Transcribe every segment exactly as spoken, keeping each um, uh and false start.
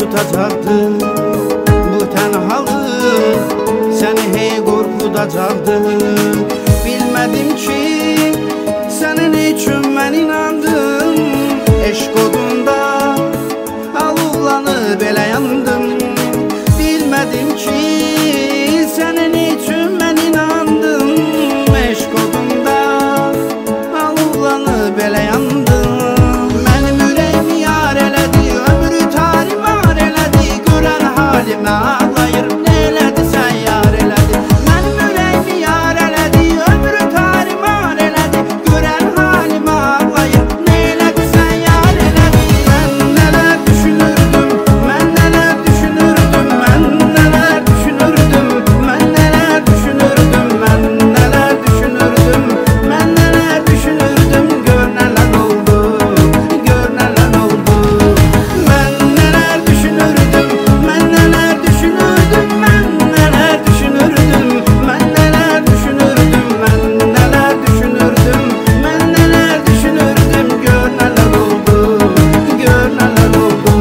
tutacaqdı bu tənhalıq, səni hey qorxudacaqdı. Bilmədim ki, sənin üçün mən inandım, eşq odunda alovlanıb elə yandım. Bilmədim ki, sənin üçün mən inandım, eşq odunda alovlanıb elə yandım. Mənim ürəyimi yar elədi, ömrü tarimar elədi, görən halimə ağlayır, nə elədisə yar elədi. Mənim ürəyimi yar elədi, ömrü tarimar elədi, görən halimə ağlayır, nə elədisə yar elədi. Mən nələr düşünürdüm, mən nələr düşünürdüm, mən nələr düşünürdüm, mən nələr düşünürdüm, mən nələr düşünürdüm, mən nələr düşünürdüm, gör nələr oldu, gör nələr oldu. Mən nələr düşünürdüm, mən nələr düşünürdüm, mən nələr düşünürdüm, mən nələr düşünürdüm, mən nələr düşünürdüm, mən nələr düşünürdüm, gör nələr oldu, gör nələr oldu.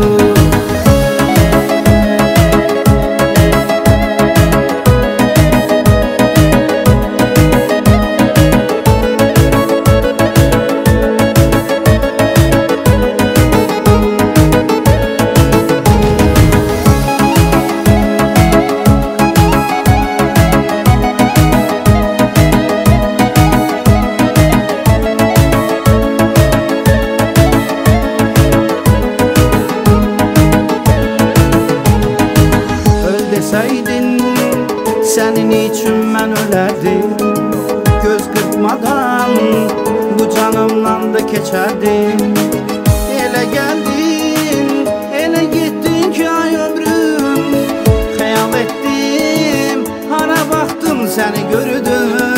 Öl deseydin, senin için mən ölərdim, göz qırpmadan bu canımdan da keçərdim. Elə gəldin, elə getdin ki ay ömrüm, xəyal etdim, hara baxdım səni gördüm.